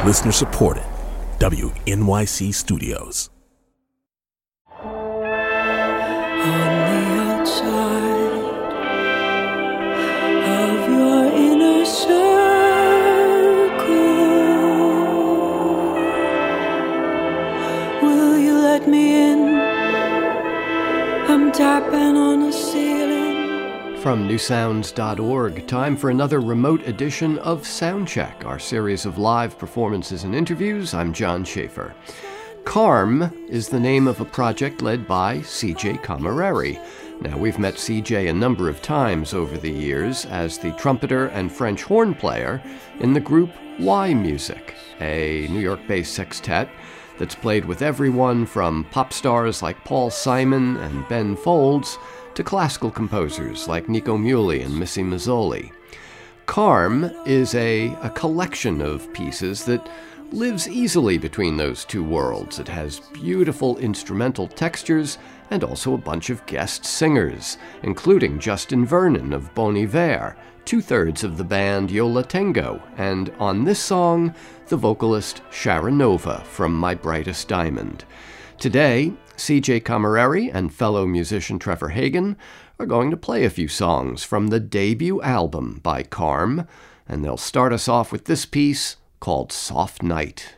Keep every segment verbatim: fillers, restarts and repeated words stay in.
Listener supported. W N Y C Studios. On the outside of your inner circle, will you let me in? I'm tapping on the ceiling. From new sounds dot org, time for another remote edition of Soundcheck, our series of live performances and interviews. I'm John Schaefer. Carm is the name of a project led by C J Cammareri. Now, we've met C J a number of times over the years as the trumpeter and French horn player in the group Y Music, a New York-based sextet that's played with everyone from pop stars like Paul Simon and Ben Folds to classical composers like Nico Muhly and Missy Mazzoli. Carm is a, a collection of pieces that lives easily between those two worlds. It has beautiful instrumental textures and also a bunch of guest singers, including Justin Vernon of Bon Iver, two-thirds of the band Yo La Tengo, and on this song, the vocalist Sharon Nova from My Brightest Diamond. Today, C J Cammareri and fellow musician Trevor Hagen are going to play a few songs from the debut album by Carm, and they'll start us off with this piece called Soft Night.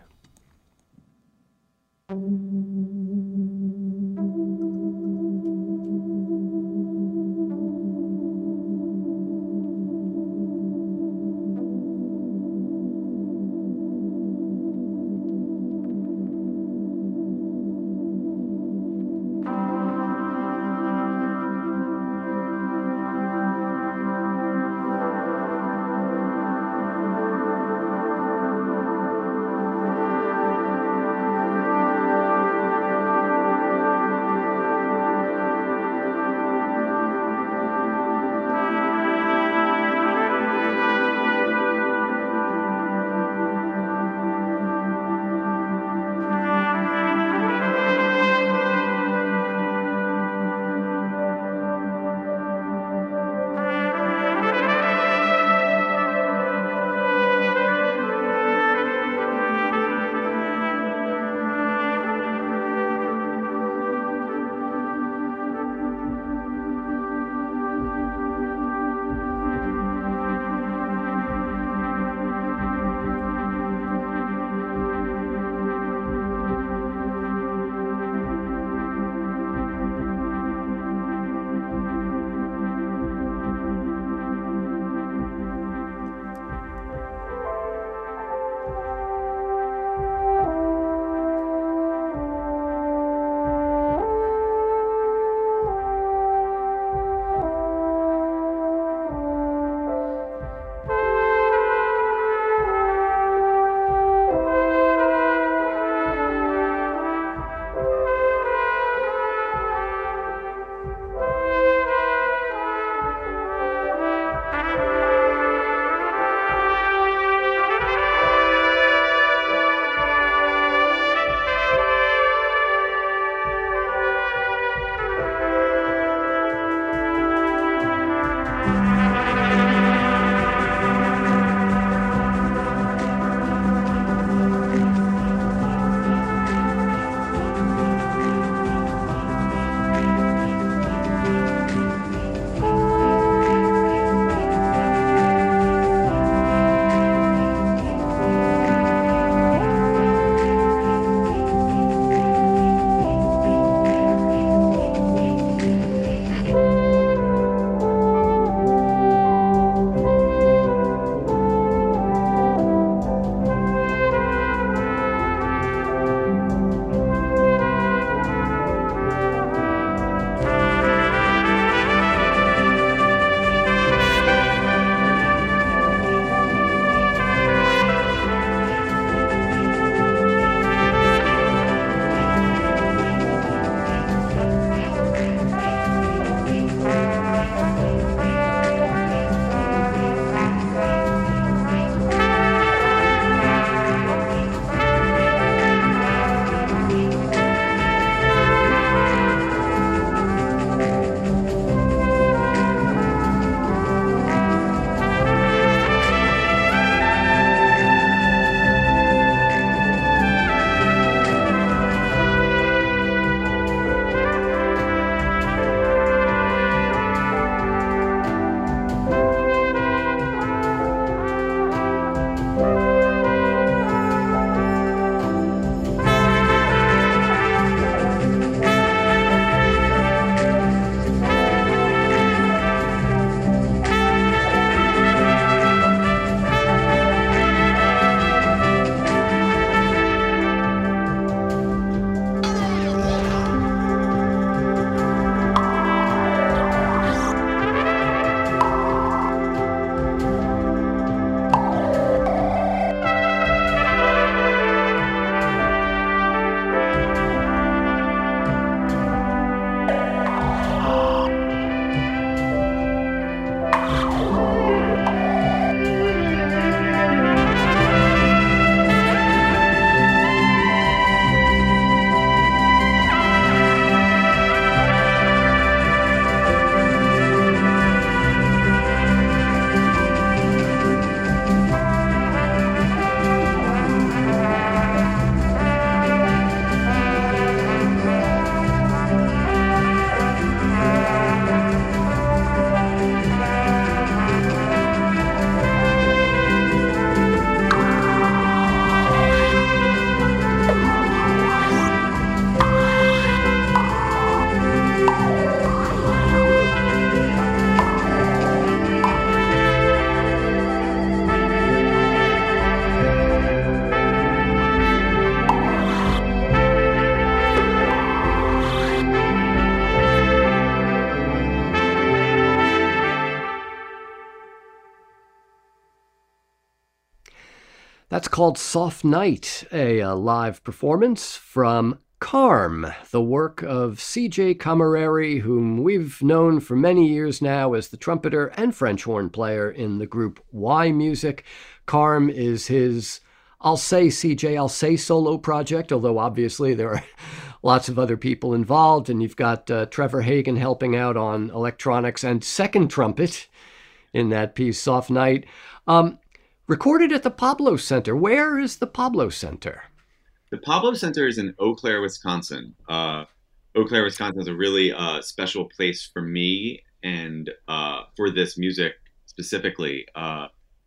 That's called Soft Night, a, a live performance from Carm, the work of C J Cammareri, whom we've known for many years now as the trumpeter and French horn player in the group Y Music. Carm is his, I'll say C J, I'll say solo project, although obviously there are lots of other people involved, and you've got uh, Trevor Hagen helping out on electronics and second trumpet in that piece, Soft Night. Um, recorded at the Pablo Center. Where is the Pablo Center? The Pablo Center is in Eau Claire, Wisconsin. Uh, Eau Claire, Wisconsin is a really uh, special place for me and uh, for this music specifically. Uh,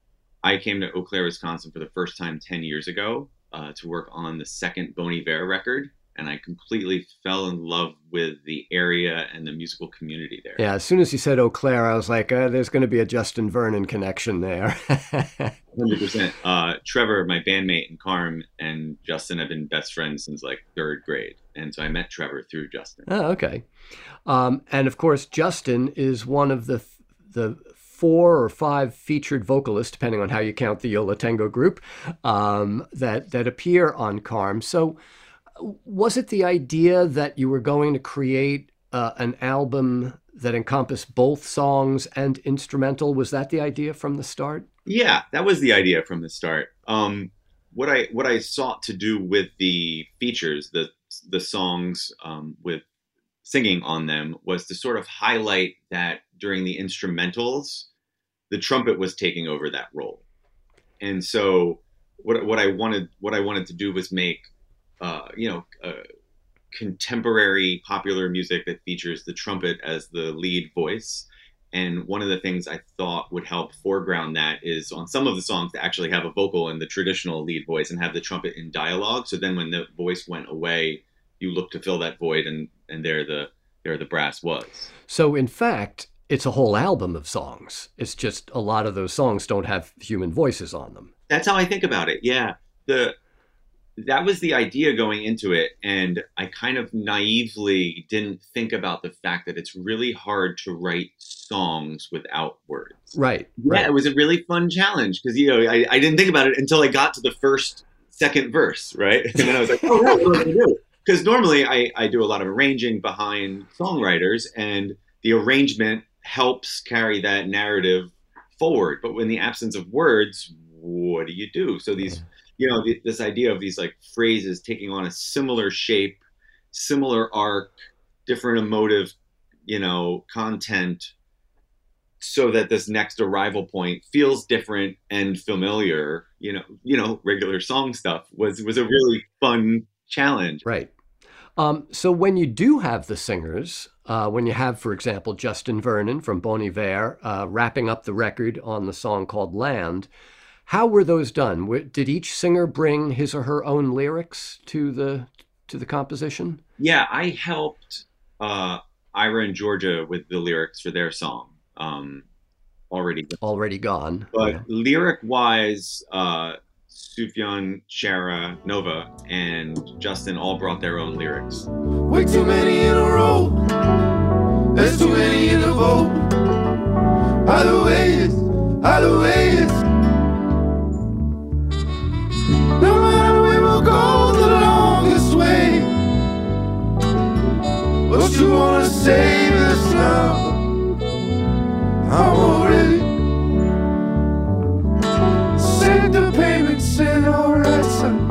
I came to Eau Claire, Wisconsin for the first time ten years ago uh, to work on the second Bon Iver record. And I completely fell in love with the area and the musical community there. Yeah, as soon as you said Eau Claire, I was like, uh, there's going to be a Justin Vernon connection there. one hundred percent. Uh, Trevor, my bandmate in Carm, and Justin have been best friends since like third grade. And so I met Trevor through Justin. Oh, okay. Um, and of course, Justin is one of the the four or five featured vocalists, depending on how you count the Yo La Tengo group, um, that, that appear on Carm. So was it the idea that you were going to create uh, an album that encompassed both songs and instrumental? Was that the idea from the start? Yeah, that was the idea from the start. Um, what I what I sought to do with the features, the the songs um, with singing on them, was to sort of highlight that during the instrumentals, the trumpet was taking over that role. And so what what I wanted what I wanted to do was make Uh, you know, uh, contemporary popular music that features the trumpet as the lead voice. And one of the things I thought would help foreground that is on some of the songs to actually have a vocal in the traditional lead voice and have the trumpet in dialogue. So then when the voice went away, you look to fill that void, and, and there the there the brass was. So in fact, it's a whole album of songs. It's just a lot of those songs don't have human voices on them. That's how I think about it. Yeah. The That was the idea going into it. And I kind of naively didn't think about the fact that it's really hard to write songs without words. Right. Yeah, right. It was a really fun challenge because, you know, I, I didn't think about it until I got to the first, second verse, right? And then I was like, oh, right, what am I going to do? Because normally I, I do a lot of arranging behind songwriters, and the arrangement helps carry that narrative forward. But in the absence of words, what do you do? So these... you know, this idea of these like phrases taking on a similar shape, similar arc, different emotive, you know, content, so that this next arrival point feels different and familiar, you know, you know, regular song stuff was, was a really fun challenge. Right. Um, so when you do have the singers, uh, when you have, for example, Justin Vernon from Bon Iver uh, wrapping up the record on the song called Land, how were those done? Did each singer bring his or her own lyrics to the to the composition? Yeah, I helped uh, Ira and Georgia with the lyrics for their song, um, Already Gone. Already Gone. But yeah. lyric-wise, uh, Sufjan, Shara, Nova, and Justin all brought their own lyrics. Way too many in a row. There's too many in the boat. Either way is, either way is. No matter we will go the longest way. Don't you wanna save us now? I'm already send the payment, send alright,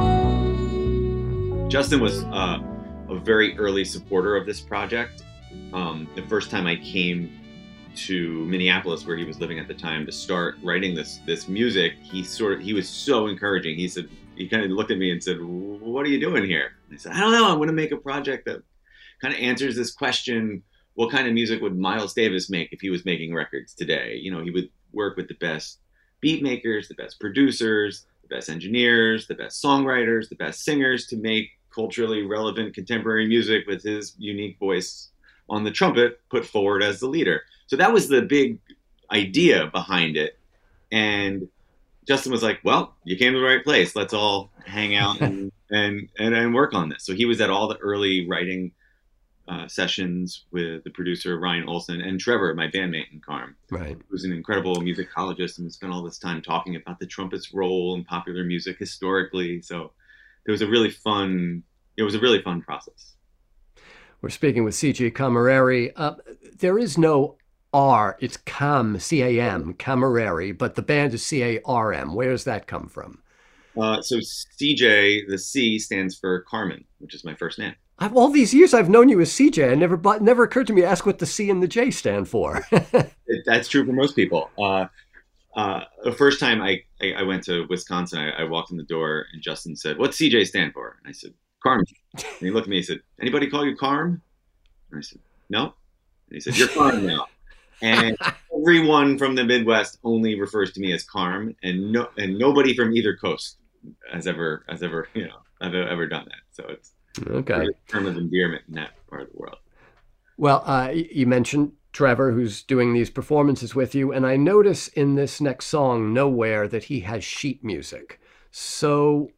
son. Justin was uh, a very early supporter of this project. Um, the first time I came to Minneapolis, where he was living at the time, to start writing this this music, he sort of he was so encouraging. He said he kind of looked at me and said, "What are you doing here?" And I said, "I don't know. I want to make a project that kind of answers this question: what kind of music would Miles Davis make if he was making records today? You know, he would work with the best beat makers, the best producers, the best engineers, the best songwriters, the best singers to make culturally relevant contemporary music with his unique voice on the trumpet put forward as the leader." So that was the big idea behind it. And Justin was like, "Well, you came to the right place. Let's all hang out and, and, and, and work on this." So he was at all the early writing uh, sessions with the producer Ryan Olson and Trevor, my bandmate in Carm, Right. who's an incredible musicologist and spent all this time talking about the trumpet's role in popular music historically. So it was a really fun. It was a really fun process. We're speaking with C J Cammareri. Uh, there is no R, it's Cam, C A M, Cammareri, but the band is C A R M. Where does that come from? Uh, so C J, the C stands for Carmen, which is my first name. I've, all these years I've known you as C J. I never, but never occurred to me to ask what the C and the J stand for. it, that's true for most people. Uh, uh, the first time I, I, I went to Wisconsin, I, I walked in the door and Justin said, "What's C J stand for?" And I said, "Carm." And he looked at me and said, "Anybody call you Carm?" And I said, "No." And he said, "You're Carm now." And everyone from the Midwest only refers to me as Carm, and no, and nobody from either coast has ever, has ever, you know, I've ever done that. So it's okay. a term of endearment in that part of the world. Well, uh, you mentioned Trevor, who's doing these performances with you, and I notice in this next song, Nowhere, that he has sheet music. So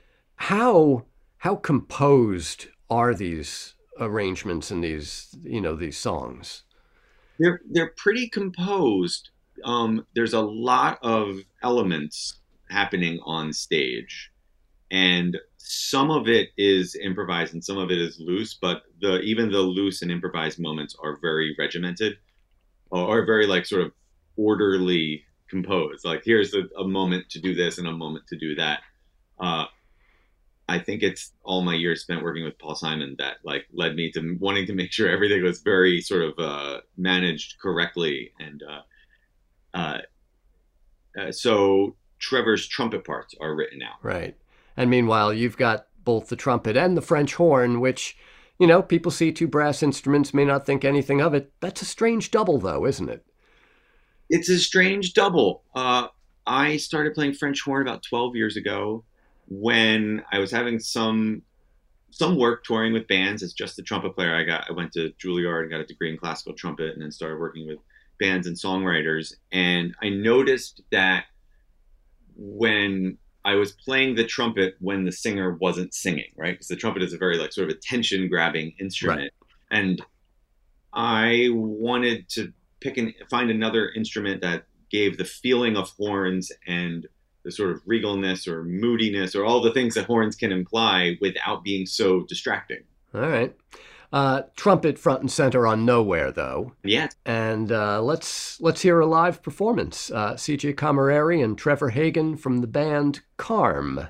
how how composed are these arrangements and these, you know, these songs? They're they're pretty composed. Um, there's a lot of elements happening on stage, and some of it is improvised and some of it is loose. But the even the loose and improvised moments are very regimented, or are very like sort of orderly composed. Like here's a, a moment to do this and a moment to do that. Uh, I think it's all my years spent working with Paul Simon that like led me to wanting to make sure everything was very sort of uh, managed correctly. And uh, uh, uh, so Trevor's trumpet parts are written out. Right. And meanwhile, you've got both the trumpet and the French horn, which, you know, people see two brass instruments, may not think anything of it. That's a strange double, though, isn't it? It's a strange double. Uh, I started playing French horn about twelve years ago, when I was having some some work touring with bands as just a trumpet player. I got I went to Juilliard and got a degree in classical trumpet, and then started working with bands and songwriters. And I noticed that when I was playing the trumpet when the singer wasn't singing, right? Because the trumpet is a very like sort of attention grabbing instrument, Right. and I wanted to pick and find another instrument that gave the feeling of horns and the sort of regalness or moodiness or all the things that horns can imply without being so distracting. All right. Uh, trumpet front and center on Nowhere, though. Yeah. And uh, let's let's hear a live performance. Uh, C J Cammareri and Trevor Hagen from the band Carm.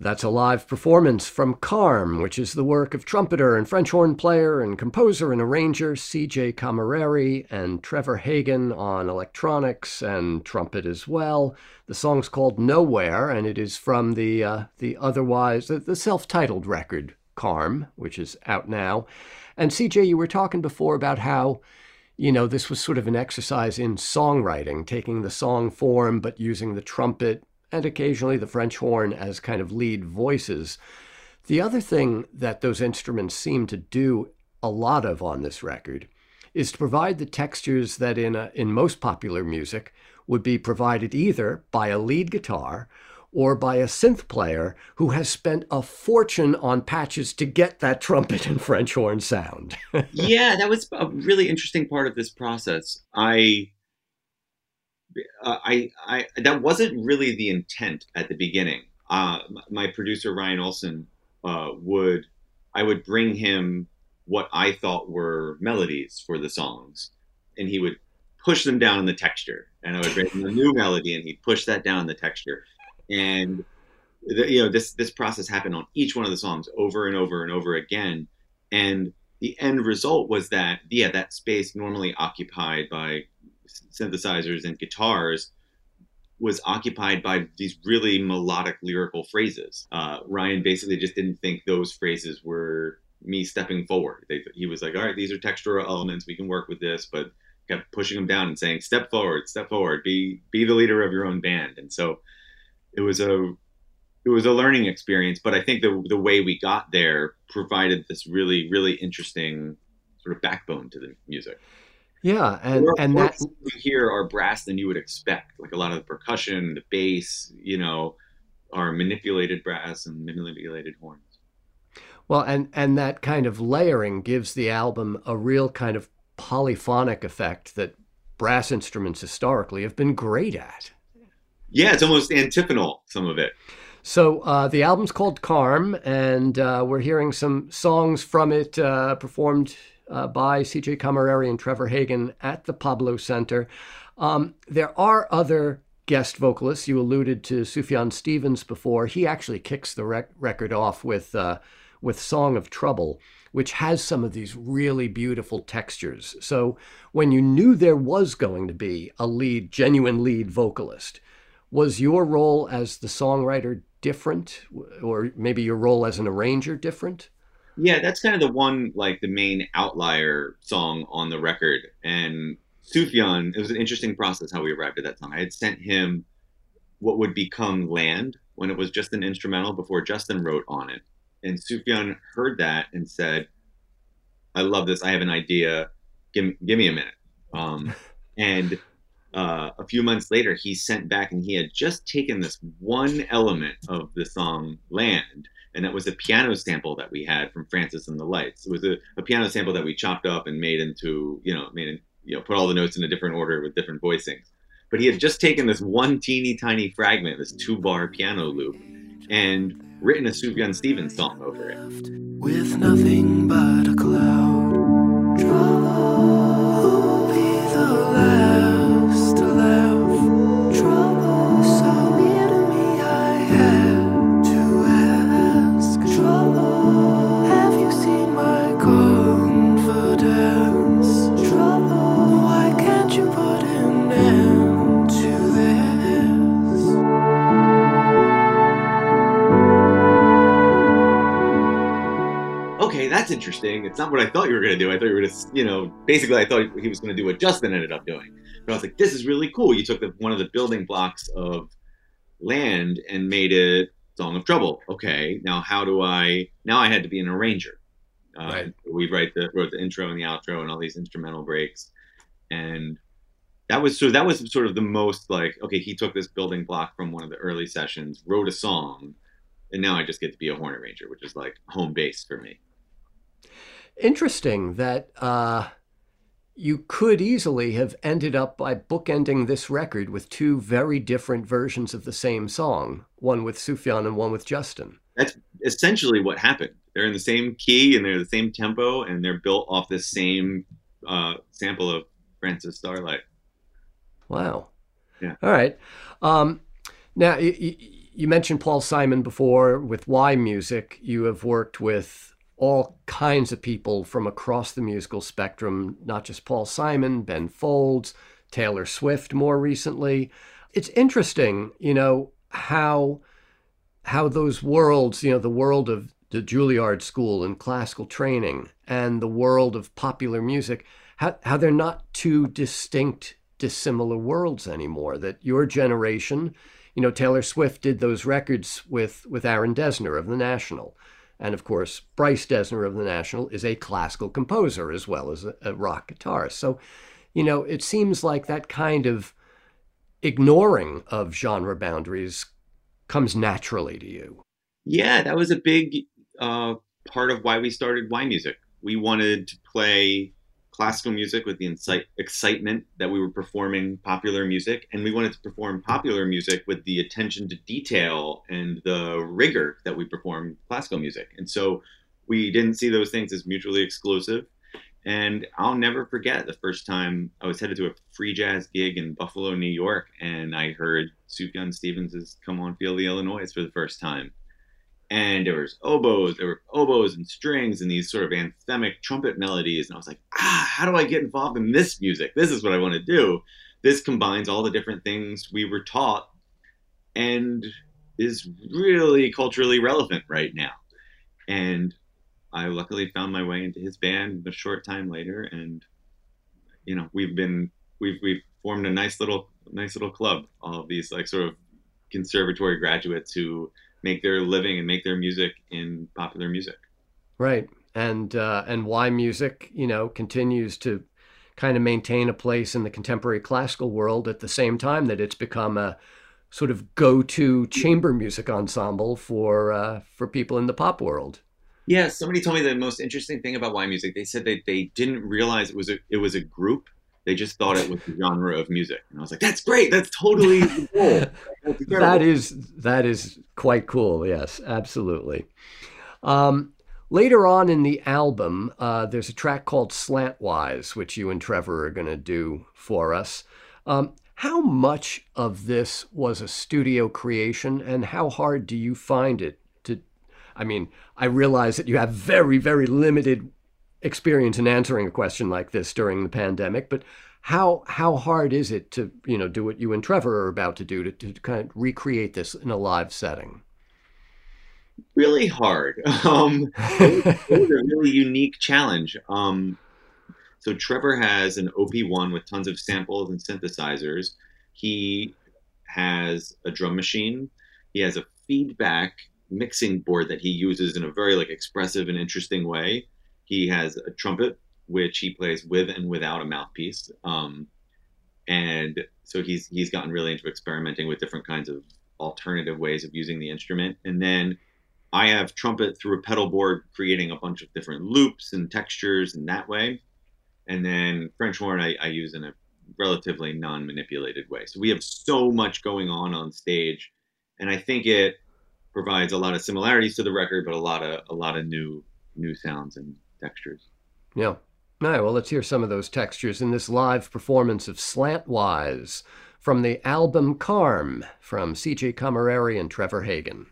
That's a live performance from Carm, which is the work of trumpeter and French horn player and composer and arranger C J Camilleri and Trevor Hagen on electronics and trumpet as well. The song's called Nowhere, and it is from the uh, the otherwise the, the self-titled record Carm, which is out now. And C J, you were talking before about how, you know, this was sort of an exercise in songwriting, taking the song form but using the trumpet and occasionally the French horn as kind of lead voices. The other thing that those instruments seem to do a lot of on this record is to provide the textures that in a, in most popular music would be provided either by a lead guitar or by a synth player who has spent a fortune on patches to get that trumpet and French horn sound. Yeah, that was a really interesting part of this process. I Uh, I, I, that wasn't really the intent at the beginning. Uh, my producer, Ryan Olson, uh, would, I would bring him what I thought were melodies for the songs, and he would push them down in the texture, and I would bring him a new melody and he'd push that down in the texture. And, the, you know, this, this process happened on each one of the songs over and over and over again. And the end result was that, yeah, that space normally occupied by synthesizers and guitars was occupied by these really melodic lyrical phrases. Uh, Ryan basically just didn't think those phrases were me stepping forward. They, he was like, all right, these are textural elements, we can work with this, but kept pushing them down and saying, step forward, step forward, be be the leader of your own band. And so it was a it was a learning experience, but I think the the way we got there provided this really, really interesting sort of backbone to the music. Yeah, and more, and more that here are brass than you would expect. Like a lot of the percussion, the bass, you know, are manipulated brass and manipulated horns. well, and and that kind of layering gives the album a real kind of polyphonic effect that brass instruments historically have been great at. Yeah, it's almost antiphonal, some of it. So uh, the album's called Carm, and uh, we're hearing some songs from it uh, performed Uh, by C J Camilleri and Trevor Hagen at the Pablo Center. Um, there are other guest vocalists. You alluded to Sufjan Stevens before. He actually kicks the rec- record off with uh, with Song of Trouble, which has some of these really beautiful textures. So when you knew there was going to be a lead, genuine lead vocalist, was your role as the songwriter different, or maybe your role as an arranger different? Yeah, that's kind of the one, like the main outlier song on the record. And Sufjan, it was an interesting process how we arrived at that song. I had sent him what would become Land when it was just an instrumental before Justin wrote on it. And Sufjan heard that and said, I love this. I have an idea. Give, give me a minute. Um, and uh, a few months later, he sent back and he had just taken this one element of the song Land. And that was a piano sample that we had from Francis and the Lights. It was a, a piano sample that we chopped up and made into, you know, made, you know, put all the notes in a different order with different voicings. But he had just taken this one teeny tiny fragment, this two bar piano loop, and written a Sufjan Stevens song over it. With nothing but a cloud, trouble will be the last to laugh. Trouble so near to me, I had to ask. Trouble, have you seen my confidence? Trouble, why can't you put an end to this? Okay, that's interesting. It's not what I thought you were going to do. I thought you were going to, you know, basically I thought he was going to do what Justin ended up doing. But I was like, this is really cool. You took the, one of the building blocks of Land and made it Song of Trouble. Okay, now how do I, now I had to be an arranger. Uh, Right. We write the, wrote the intro and the outro and all these instrumental breaks. And that was, so that was sort of the most like, okay, he took this building block from one of the early sessions, wrote a song, and now I just get to be a horn arranger, which is like home base for me. Interesting that uh, you could easily have ended up by bookending this record with two very different versions of the same song, one with Sufjan and one with Justin. That's essentially what happened. They're in the same key and they're the same tempo and they're built off the same uh, sample of Francis Starlight. Wow. Yeah. All right. Um, now, y- y- you mentioned Paul Simon before with Y Music. You have worked with all kinds of people from across the musical spectrum, not just Paul Simon, Ben Folds, Taylor Swift more recently. It's interesting, you know, how how those worlds, you know, the world of the Juilliard School and classical training and the world of popular music, how, how they're not two distinct, dissimilar worlds anymore. That your generation, you know, Taylor Swift did those records with, with Aaron Dessner of the National. And of course, Bryce Dessner of the National is a classical composer as well as a, a rock guitarist. So, you know, it seems like that kind of ignoring of genre boundaries comes naturally to you. Yeah, that was a big uh, part of why we started Y Music. We wanted to play classical music with the incite- excitement that we were performing popular music, and we wanted to perform popular music with the attention to detail and the rigor that we perform classical music. And so we didn't see those things as mutually exclusive. And I'll never forget the first time I was headed to a free jazz gig in Buffalo, New York, and I heard Sufjan Stevens' Come On Feel the Illinois for the first time. And there was oboes, there were oboes and strings and these sort of anthemic trumpet melodies. And I was like, ah, how do I get involved in this music? This is what I want to do. This combines all the different things we were taught and is really culturally relevant right now. And I luckily found my way into his band a short time later. And, you know, we've been, we've, we've formed a nice little, nice little club. All of these like sort of conservatory graduates who make their living and make their music in popular music. Right. And uh, and Y Music, you know, continues to kind of maintain a place in the contemporary classical world at the same time that it's become a sort of go-to chamber music ensemble for uh, for people in the pop world. Yeah, somebody told me the most interesting thing about Y Music. They said that they didn't realize it was a it was a group. They just thought it was the genre of music. And I was like, that's great. That's totally cool. That's that is that is quite cool. Yes, absolutely. Um, later on in the album, uh, there's a track called Slantwise, which you and Trevor are going to do for us. Um, how much of this was a studio creation, and how hard do you find it to, I mean, I realize that you have very, very limited experience in answering a question like this during the pandemic, but how how hard is it to, you know, do what you and Trevor are about to do to, to kind of recreate this in a live setting? Really hard. Um, it, was, it was a really unique challenge. Um, so Trevor has an O P one with tons of samples and synthesizers. He has a drum machine. He has a feedback mixing board that he uses in a very like expressive and interesting way. He has a trumpet, which he plays with and without a mouthpiece. Um, and so he's he's gotten really into experimenting with different kinds of alternative ways of using the instrument. And then I have trumpet through a pedal board, creating a bunch of different loops and textures in that way. And then French horn I, I use in a relatively non-manipulated way. So we have so much going on on stage. And I think it provides a lot of similarities to the record, but a lot of a lot of new new sounds and textures. Yeah. All right, well, let's hear some of those textures in this live performance of Slantwise from the album Carm from C J Camerari and Trevor Hagen.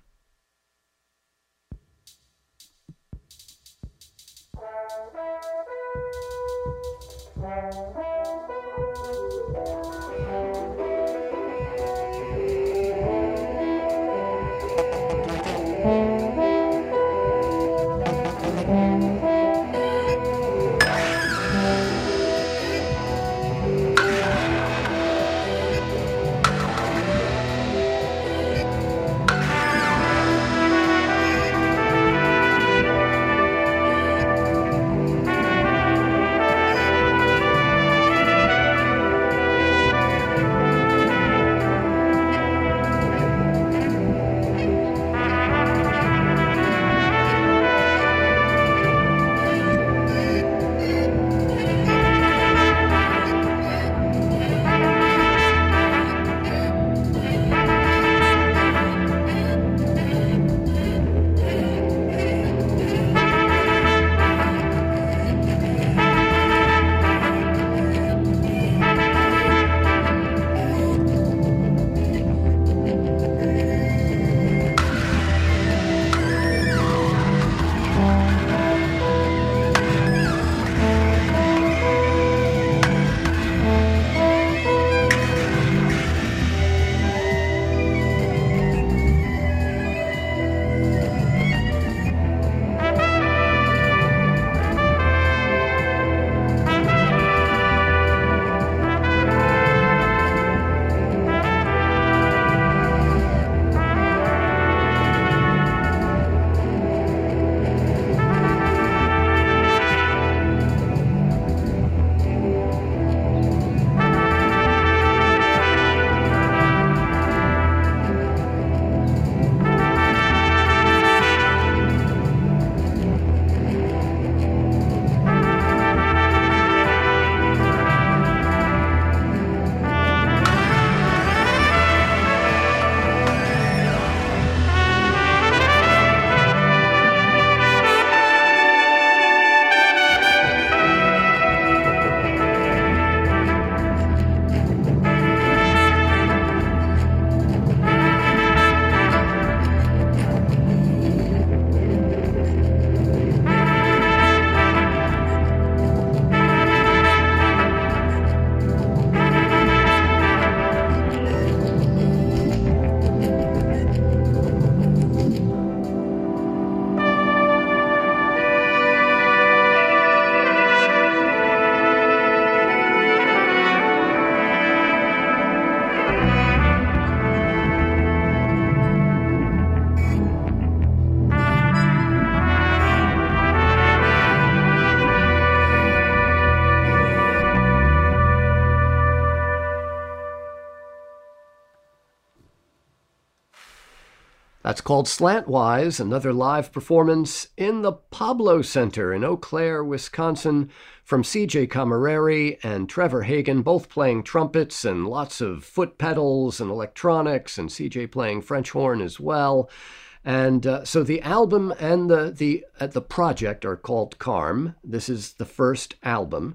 That's called Slantwise, another live performance in the Pablo Center in Eau Claire, Wisconsin, from C J Camerari and Trevor Hagen, both playing trumpets and lots of foot pedals and electronics, and C J playing French horn as well. And uh, so the album and the the uh, the project are called Carm. This is the first album.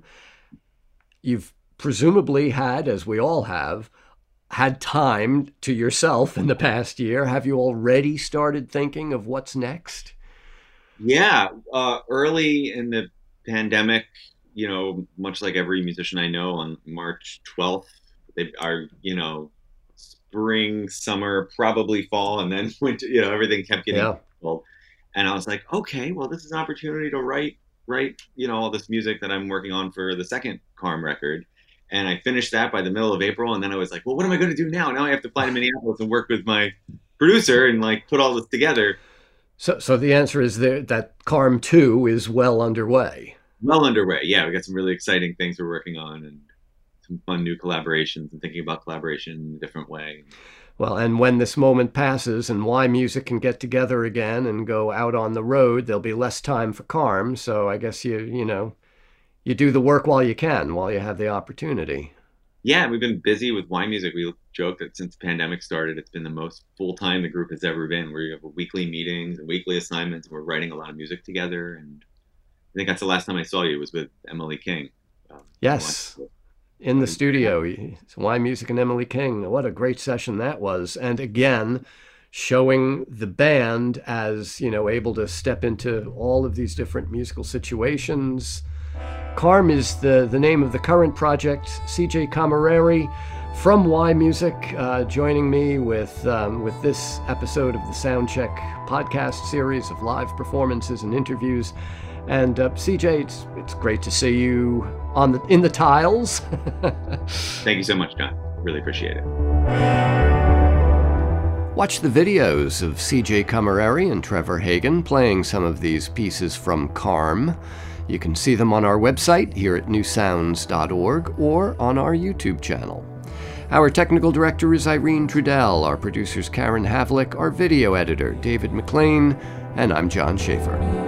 You've presumably had, as we all have, had time to yourself in the past year. Have you already started thinking of what's next? Yeah, uh, early in the pandemic, you know, much like every musician I know, on March twelfth, they are, you know, spring, summer, probably fall, and then winter, you know, everything kept getting Yeah. cold. And I was like, okay, well, this is an opportunity to write, write, you know, all this music that I'm working on for the second Carm record. And I finished that by the middle of April. And then I was like, well, what am I going to do now? Now I have to fly to Minneapolis and work with my producer and like put all this together. So, so the answer is that, that Carm two is well underway. Well underway. Yeah, we got some really exciting things we're working on and some fun new collaborations and thinking about collaboration in a different way. Well, and when this moment passes and Why Music can get together again and go out on the road, there'll be less time for Carm. So I guess you, you know, you do the work while you can, while you have the opportunity. Yeah, we've been busy with Why Music. We joke that since the pandemic started, it's been the most full-time the group has ever been, where you have weekly meetings and weekly assignments, and we're writing a lot of music together. And I think that's the last time I saw you was with Emily King. Um, Yes, in the studio. Why Music and Emily King. What a great session that was. And again, showing the band as, you know, able to step into all of these different musical situations. Carm is the, the name of the current project. C J Camerari from Why Music uh, joining me with um, with this episode of the Soundcheck podcast series of live performances and interviews. And uh, C J, it's it's great to see you on the in the tiles. Thank you so much, John. Really appreciate it. Watch the videos of C J Camerari and Trevor Hagen playing some of these pieces from Carm. You can see them on our website here at new sounds dot org or on our YouTube channel. Our technical director is Irene Trudell, our producer's Karen Havlick, our video editor David McLean, and I'm John Schaefer.